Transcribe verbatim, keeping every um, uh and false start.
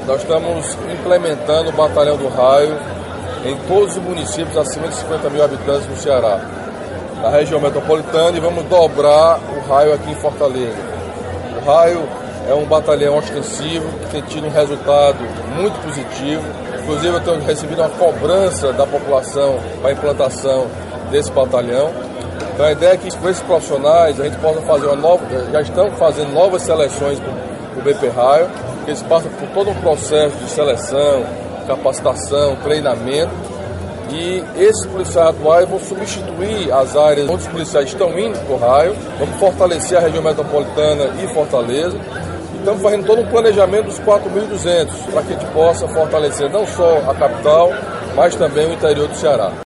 Nós estamos implementando o Batalhão do Raio em todos os municípios acima de cinquenta mil habitantes no Ceará, na região metropolitana, e vamos dobrar o Raio aqui em Fortaleza. O Raio é um batalhão ostensivo que tem tido um resultado muito positivo. Inclusive, eu tenho recebido uma cobrança da população para a implantação desse batalhão. Então, a ideia é que com esses profissionais a gente possa fazer uma nova, já estamos fazendo novas seleções para o B P Raio, que eles passam por todo um processo de seleção, capacitação, treinamento, e esses policiais atuais vão substituir as áreas onde os policiais estão indo para o Raio. Vamos fortalecer a região metropolitana e Fortaleza. Estamos fazendo todo um planejamento dos quatro mil e duzentos para que a gente possa fortalecer não só a capital, mas também o interior do Ceará.